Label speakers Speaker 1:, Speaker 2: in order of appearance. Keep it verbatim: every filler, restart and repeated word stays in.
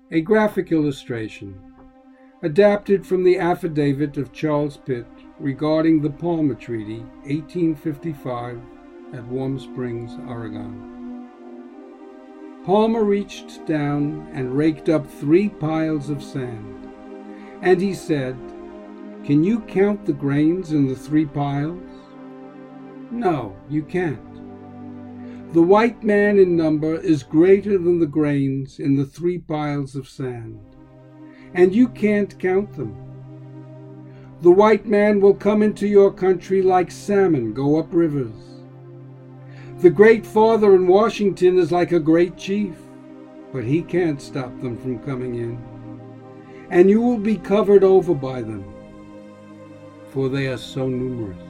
Speaker 1: A graphic illustration, adapted from the affidavit of Charles Pitt regarding the Palmer Treaty, eighteen fifty-five, at Warm Springs, Oregon. Palmer reached down and raked up three piles of sand, and he said, "Can you count the grains in the three piles?" "No, you can't. The white man in number is greater than the grains in the three piles of sand, and you can't count them. The white man will come into your country like salmon go up rivers. The great father in Washington is like a great chief, but he can't stop them from coming in, and you will be covered over by them, for they are so numerous."